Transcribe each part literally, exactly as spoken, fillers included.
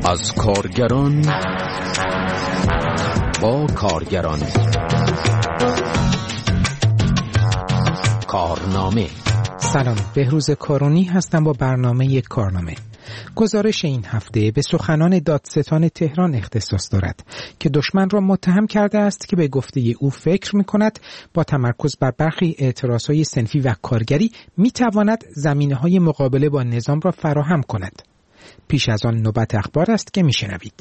از کارگران با کارگران. کارنامه. سلام، بهروز کارونی هستم با برنامه یک کارنامه. گزارش این هفته به سخنان دادستان تهران اختصاص دارد که دشمن را متهم کرده است که به گفته او فکر می‌کند با تمرکز بر برخی اعتراضهای صنفی و کارگری می‌تواند زمینه‌های مقابله با نظام را فراهم کند. پیش از آن نوبت اخبار است که می‌شنوید.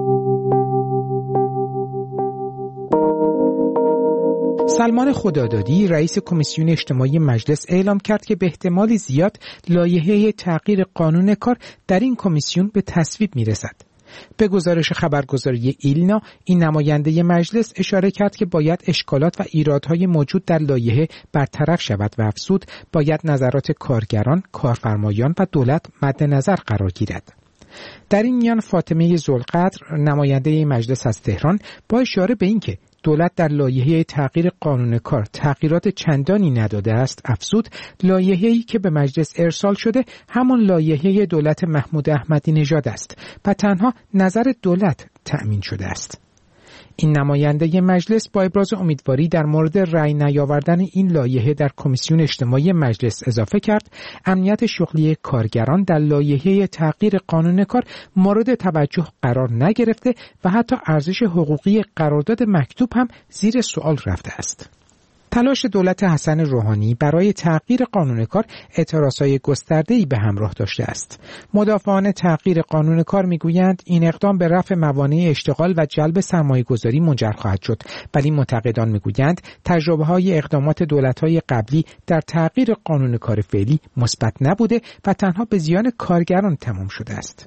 سلمان خدادادی رئیس کمیسیون اجتماعی مجلس اعلام کرد که به احتمال زیاد لایحه تغییر قانون کار در این کمیسیون به تصویب می‌رسد. به گزارش خبرگزاری ایلنا، این نماینده مجلس اشاره کرد که باید اشکالات و ایرادهای موجود در لایحه برطرف شود و افزود باید نظرات کارگران، کارفرمایان و دولت مد نظر قرار گیرد. در این میان فاطمه ذوالقدر نماینده مجلس از تهران با اشاره به اینکه دولت در لایحه تغییر قانون کار تغییرات چندانی نداده است افزود لایحه‌ای که به مجلس ارسال شده همان لایحه دولت محمود احمدی نژاد است و تنها نظر دولت تأمین شده است. این نماینده مجلس با ابراز امیدواری در مورد رأی نیاوردن این لایحه در کمیسیون اجتماعی مجلس اضافه کرد امنیت شغلی کارگران در لایحه تغییر قانون کار مورد توجه قرار نگرفته و حتی ارزش حقوقی قرارداد مکتوب هم زیر سوال رفته است. تلاش دولت حسن روحانی برای تغییر قانون کار اعتراضهای گسترده‌ای به همراه داشته است. مدافعان تغییر قانون کار میگویند این اقدام به رفع موانع اشتغال و جلب سرمایه‌گذاری منجر خواهد شد، ولی منتقدان میگویند تجربه‌های اقدامات دولت‌های قبلی در تغییر قانون کار فعلی مثبت نبوده و تنها به زیان کارگران تمام شده است.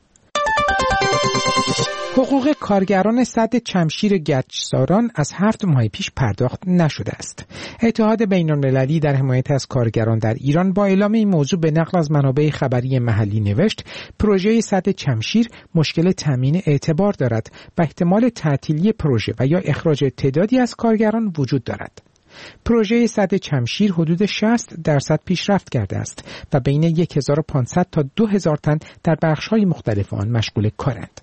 حقوق کارگران سد چمشیر گچساران از هفت ماه پیش پرداخت نشده است. اتحاد بین‌المللی در حمایت از کارگران در ایران با اعلام این موضوع به نقل از منابع خبری محلی نوشت پروژه سد چمشیر مشکل تامین اعتبار دارد و احتمال تعطیلی پروژه و یا اخراج تعدادی از کارگران وجود دارد. پروژه سد چمشیر حدود شصت درصد پیشرفت کرده است و بین هزار و پانصد تا دو هزار تن در بخش‌های مختلف آن مشغول کارند.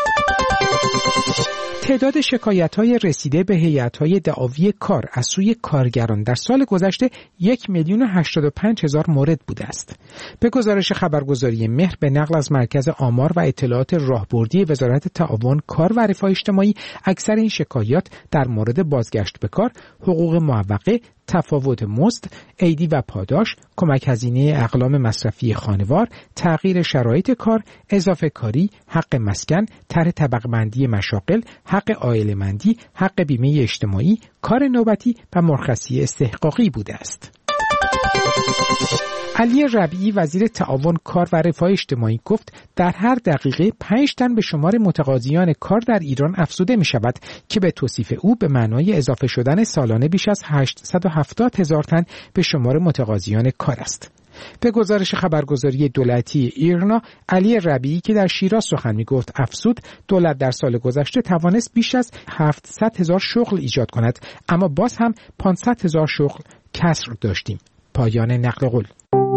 تعداد شکایت‌های رسیده به هیئت‌های دعاوی کار از سوی کارگران در سال گذشته یک میلیون و هشتاد و پنج هزار مورد بوده است. به گزارش خبرگزاری مهر به نقل از مرکز آمار و اطلاعات راهبردی وزارت تعاون کار و رفاه اجتماعی اکثر این شکایات در مورد بازگشت به کار، حقوق معوقه، تفاوت مزد، عیدی و پاداش، کمک هزینه اقلام مصرفی خانوار، تغییر شرایط کار، اضافه کاری، حق مسکن، طرح طبقه بندی مشاغل، حق عائله‌مندی، حق بیمه اجتماعی، کار نوبتی و مرخصی استحقاقی بوده است. علی ربیعی وزیر تعاون کار و رفاه اجتماعی گفت در هر دقیقه پنج تن به شمار متقاضیان کار در ایران افزوده می شود که به توصیف او به معنای اضافه شدن سالانه بیش از هشتصد و هفتاد هزار تن به شمار متقاضیان کار است. به گزارش خبرگزاری دولتی ایرنا، علی ربیعی که در شیراز سخن می گفت افزود دولت در سال گذشته توانست بیش از هفتصد هزار شغل ایجاد کند، اما باز هم پانصد هزار شغل کسر داشتیم. پایان نقل قول.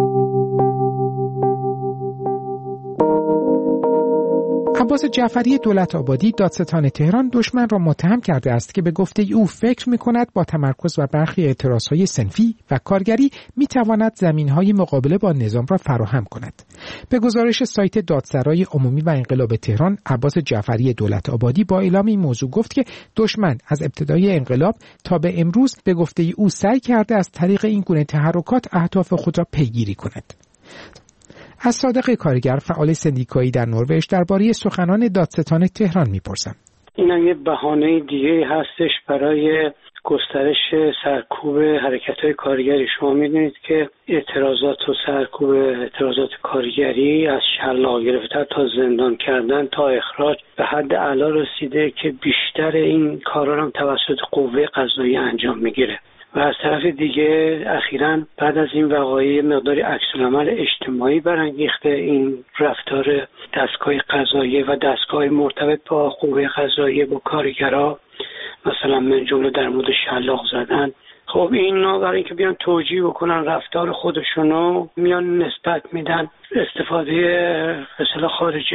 عباس جعفری دولت آبادی دادستان تهران دشمن را متهم کرده است که به گفته او فکر می‌کند با تمرکز بر برخی اعتراضهای صنفی و کارگری می‌تواند زمینهای مقابله با نظام را فراهم کند. به گزارش سایت دادسرای عمومی و انقلاب تهران، عباس جعفری دولت آبادی با اعلام این موضوع گفت که دشمن از ابتدای انقلاب تا به امروز به گفته او سعی کرده از طریق این گونه تحرکات اهداف خود را پیگیری کند. از صادق کارگر فعال سندیکایی در نروژ درباره سخنان دادستان تهران میپرسم. این هم یه بهانه دیگه هستش برای گسترش سرکوب حرکت‌های کارگری. شما می‌دونید که اعتراضات و سرکوب اعتراضات کارگری از شلاق گرفتن تا زندان کردن تا اخراج به حد اعلی رسیده که بیشتر این کارا هم توسط قوه قضاییه انجام میگیره. و از طرف دیگه اخیراً بعد از این وقایع مقداری عکس‌العمل اجتماعی برانگیخته این رفتار دستگاه قضاییه و دستگاه مرتبط با قوه قضاییه با کارگرها، مثلا من جمله در مورد شلاق زدن. خب اینا برای اینکه بیان توجیه بکنن رفتار خودشونو میان نسبت میدن استفاده اصطلاح خارجی‌ها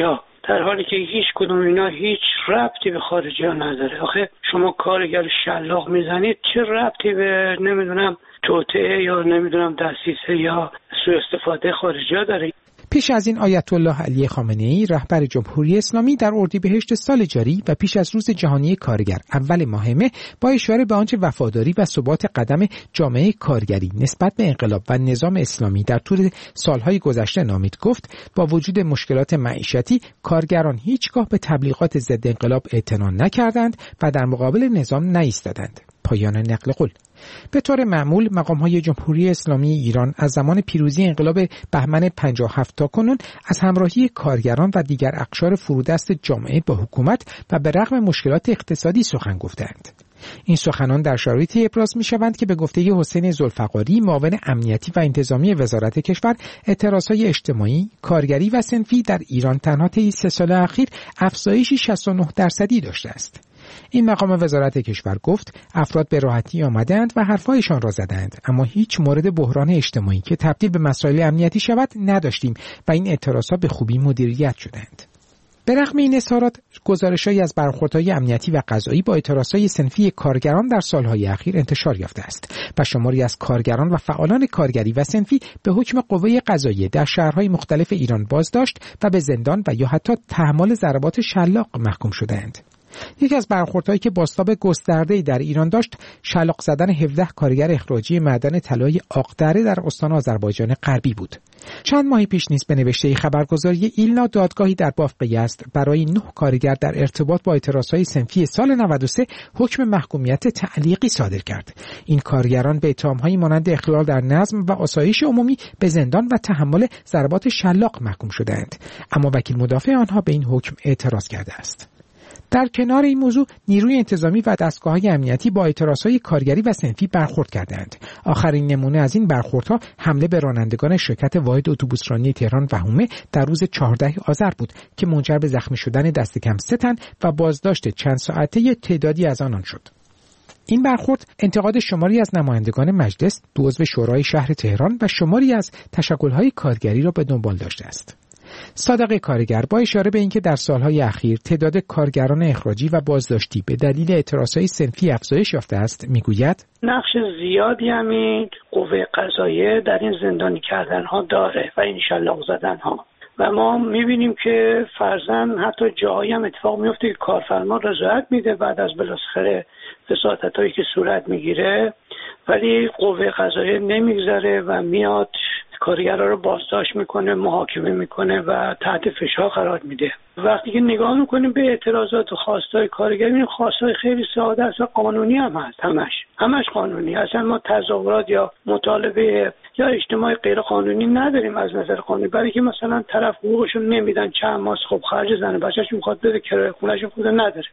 در حالی که هیچ کدوم اینا هیچ ربطی به خارجی ها نداره. آخه شما کارگر شلاق میزنید، چه ربطی به نمیدونم توطئه یا نمیدونم دسیسه یا سوء استفاده خارجی ها داره؟ پیش از این آیت الله علی خامنه‌ای رهبر جمهوری اسلامی در اردیبهشت سال جاری و پیش از روز جهانی کارگر اول ماه مه با اشاره به آنچه وفاداری و ثبات قدم جامعه کارگری نسبت به انقلاب و نظام اسلامی در طول سالهای گذشته نامید گفت با وجود مشکلات معیشتی کارگران هیچگاه به تبلیغات ضد انقلاب اعتنا نکردند و در مقابل نظام نایستادند. پایان نقل قول. به طور معمول مقام‌های جمهوری اسلامی ایران از زمان پیروزی انقلاب بهمن پنجاه و هفت تا کنون از همراهی کارگران و دیگر اقشار فرودست جامعه با حکومت و به رغم مشکلات اقتصادی سخن گفتند. این سخنان در شرایطی ابراز می‌شوند که به گفته حسین ذوالفقاری معاون امنیتی و انتظامی وزارت کشور اعتراضهای اجتماعی، کارگری و صنفی در ایران تنها طی سه سال اخیر افزایشی شصت و نه درصدی داشته است. این مقام وزارت کشور گفت افراد به راحتی آمدند و حرفایشان را زدند، اما هیچ مورد بحران اجتماعی که تبدیل به مسائل امنیتی شود نداشتیم و این اعتراضات به خوبی مدیریت شدند. به رغم این اظهارات، گزارش‌هایی از برخوردهای امنیتی و قضایی با اعتراضهای صنفی کارگران در سالهای اخیر انتشار یافته است و شماری از کارگران و فعالان کارگری و صنفی به حکم قوه قضاییه در شهرهای مختلف ایران بازداشت و به زندان و یا حتی تحمل ضربات شلاق محکوم شدند. یکی از برخوردهایی که بازتاب گسترده‌ای در ایران داشت، شلاق زدن هفده کارگر اخراجی معدن طلای آقدره در استان آذربایجان غربی بود. چند ماه پیش نیز به نوشته خبرگزاری ایلنا دادگاهی در باف یزد برای نه کارگر در ارتباط با اعتراضهای صنفی سال نود و سه حکم محکومیت تعلیقی صادر کرد. این کارگران به اتهام‌هایی مانند اخلال در نظم و آسایش عمومی به زندان و تحمل ضربات شلاق محکوم شدند، اما وکیل مدافع آنها به این حکم اعتراض کرده است. در کنار این موضوع نیروی انتظامی و دستگاه‌های امنیتی با اعتراضهای کارگری و صنفی برخورد کردند. آخرین نمونه از این برخوردها حمله به رانندگان شرکت واحد اتوبوسرانی تهران وهومه در روز چهاردهم آذر بود که منجر به زخمی شدن دست کم سه تن و بازداشت چند ساعته تعدادی از آنان شد. این برخورد انتقاد شماری از نمایندگان مجلس، دو عضو شورای شهر تهران و شماری از تشکل‌های کارگری را به دنبال داشته است. صادق کارگر با اشاره به اینکه در سالهای اخیر تعداد کارگران اخراجی و بازداشتی به دلیل اعتراضهای صنفی افزایش یافته است میگوید نقش زیادی همین قوه قضاییه در این زندانی کردنها داره و این شلاق زدنها و ما میبینیم که فرضاً حتی جایی هم اتفاق میفته که کارفرما رضایت میده بعد از بالاخره فسادتایی که صورت میگیره، ولی قوه قضاییه نمیگذره و میاد کارگرها رو بازداشت میکنه، محاکمه میکنه و تحت فشار قرار میده. وقتی که نگاه میکنیم به اعتراضات و خواستای کارگری، این خواستای خیلی ساده است و قانونی هم هست، همش همش قانونی. اصلا ما تظاهرات یا مطالبه یا اجتماع غیر قانونی نداریم از نظر قانونی، برای که مثلا طرف حقوقشو نمیدن چند ماه، خب خرج زن بچه‌ش میخواد بده کرایه خونه‌شو خود نداره.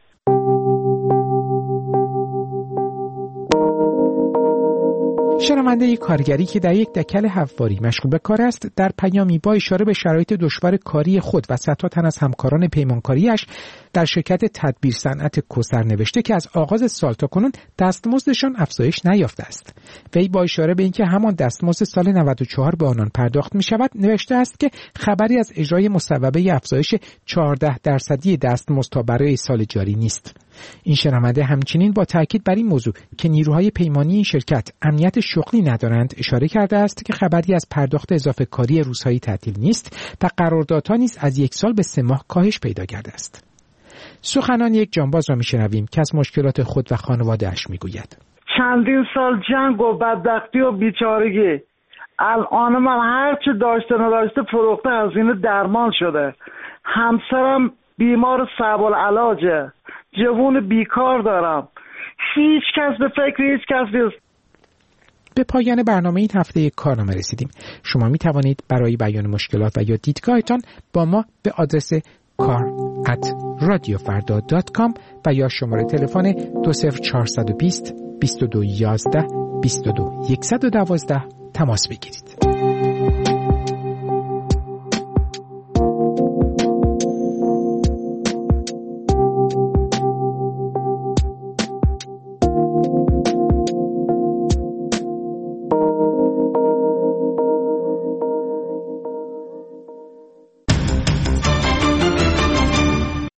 شنونده کارگری که در یک دکل حفاری مشغول به کار است، در پیامی با اشاره به شرایط دشوار کاری خود و صدها تن از همکاران پیمانکاریش در شرکت تدبیر صنعت کوثر نوشته که از آغاز سال تا کنون دستمزدشان افزایش نیافته است. وی با اشاره به اینکه همان دستمزد سال نود و چهار به آنان پرداخت می شود نوشته است که خبری از اجرای مصوبه افزایش چهارده درصدی دستمزد تا برای سال جاری نیست. این شنونده همچنین با تاکید بر این موضوع که نیروهای پیمانی این شرکت امنیت شغلی ندارند اشاره کرده است که خبری از پرداخت اضافه کاری روزهای تعطیل نیست و قراردادها نیز از یک سال به سه ماه کاهش پیدا کرده است. سخنان یک جانباز را میشنویم که از مشکلات خود و خانواده‌اش میگوید. چندین سال جنگ و بدبختی و بیچارگی، الان من هر چه داشته نداشته فروخته، هزینه درمان شده، همسرم بیمار صعب العلاجه، جوون بیکار دارم، هیچ کس به فکر هیچ کس نیست. به پایان برنامه این هفته کارنامه رسیدیم. شما می توانید برای بیان مشکلات و یا دیدگاهتان با ما به آدرس کار ات رادیو فردا دات کام و یا شماره تلفن دو صفر چهار دو صفر بیست بیست و دو یازده بیست و دو صفر یک یک دو تماس بگیرید.